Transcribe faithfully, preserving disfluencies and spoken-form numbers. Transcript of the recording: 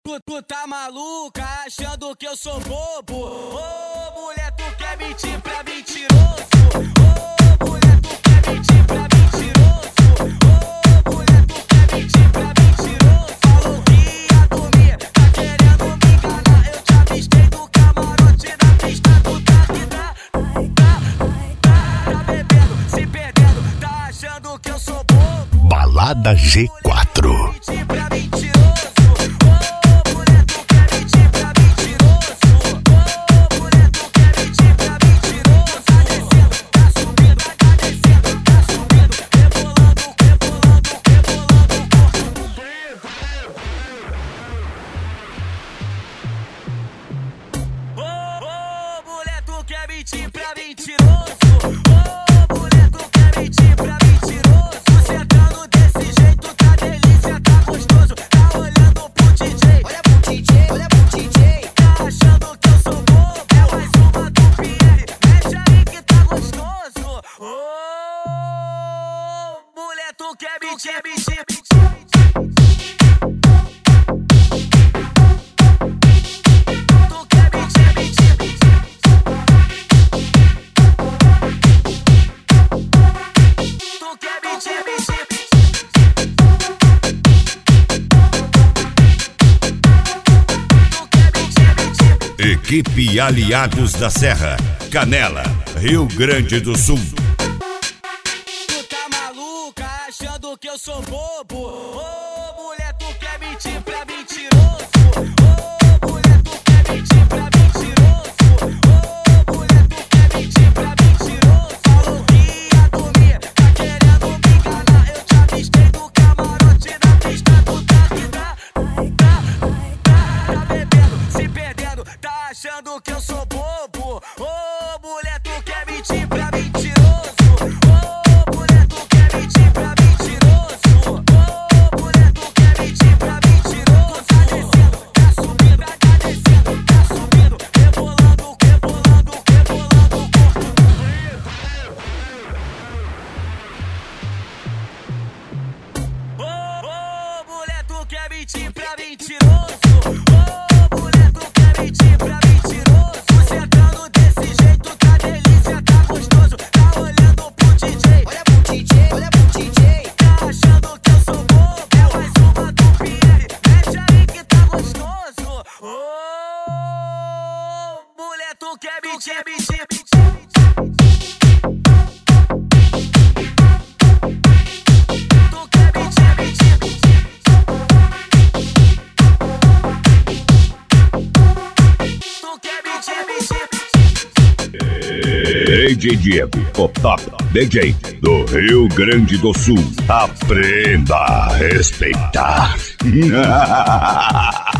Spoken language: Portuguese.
Tu, tu tá maluca achando que eu sou bobo? Ô, oh, mulher, tu quer mentir pra mentiroso? Ô, oh, mulher, tu quer mentir pra mentiroso? Ô, oh, mulher, tu quer mentir pra mentiroso? Falou que ia dormir, tá querendo me enganar. Eu te avistei do camarote na pista, tu tá que tá, tá, tá, tá bebendo, se perdendo, tá achando que eu sou bobo? Balada G quatro. Mentir pra mentiroso. Quer mentir pra mentiroso? Ô, mulher, tu quer mentir pra mentiroso? Sentando desse jeito, tá delícia, tá gostoso. Tá olhando pro D J, olha pro D J, olha pro D J. Tá achando que eu sou bobo? É mais uma do Pierre, mexe aí que tá gostoso. Ô, mulher, tu quer mentir, mentir, mentir. Equipe Aliados da Serra, Canela, Rio Grande do Sul. Tu tá maluca achando que eu sou bobo? Ô, oh, mulher, tu quer mentir pra mentiroso? Ô, oh, mulher, tu quer mentir pra mentiroso? Ô, oh, mulher, tu quer mentir pra mentiroso? Falou que ia dormir, tá querendo me enganar. Eu te avistei do camarote na pista, tu tá que tá, tá, tá, tá bebendo, se perdendo, tá achando que eu sou bobo? Ô, oh, mulher, tu quer mentir pra mentiroso? Ô, oh, mulher, tu quer mentir pra mentiroso? Ô, oh, mulher, tu quer mentir pra mentiroso? Tá descendo, tá subindo, tá descendo, tá subindo, rebolando, rebolando, rebolando o corpo. Ô, oh, oh, mulher, tu quer mentir pra mentiroso? Ô, oh, mulher, tu quer mentir pra mentiroso? Sentando desse jeito, tá delícia, tá gostoso. Tá olhando pro D J, olha pro D J, olha pro D J. Tá achando que eu sou bobo? É mais uma do Pierre, mexe aí que tá gostoso. Ô, mulher, tu quer mentir, mentir, mentir. D J Diego, o top D J do Rio Grande do Sul. Aprenda a respeitar.